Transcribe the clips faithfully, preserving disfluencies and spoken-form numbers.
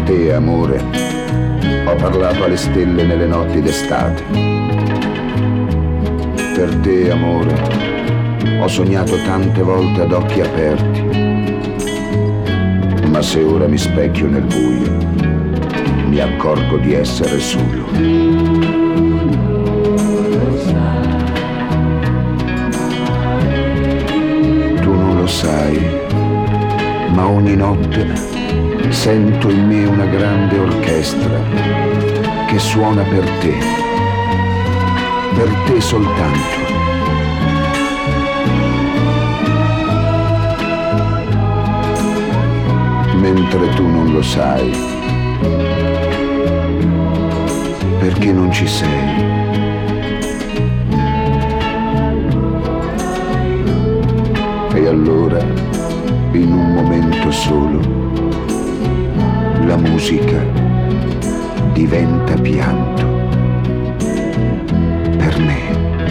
te, amore, ho parlato alle stelle nelle notti d'estate. Per te, amore, ho sognato tante volte ad occhi aperti. Ma se ora mi specchio nel buio, mi accorgo di essere solo. Tu non lo sai, ma ogni notte sento in me una grande orchestra che suona per te, per te soltanto. Mentre tu non lo sai, perché non ci sei. E allora, in un momento solo, la musica diventa pianto per me.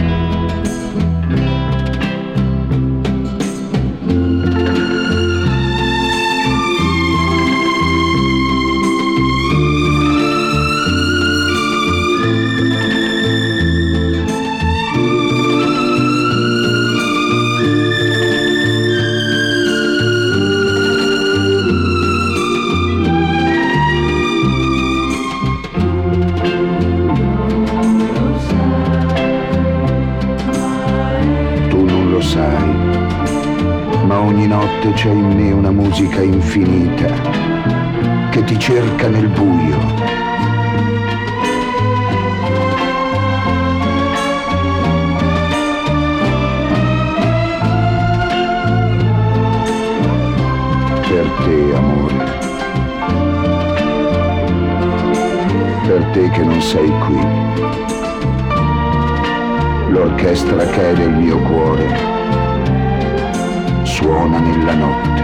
Ma ogni notte c'è in me una musica infinita che ti cerca nel buio. Per te, amore, per te che non sei qui, l'orchestra che è del mio cuore suona nella notte.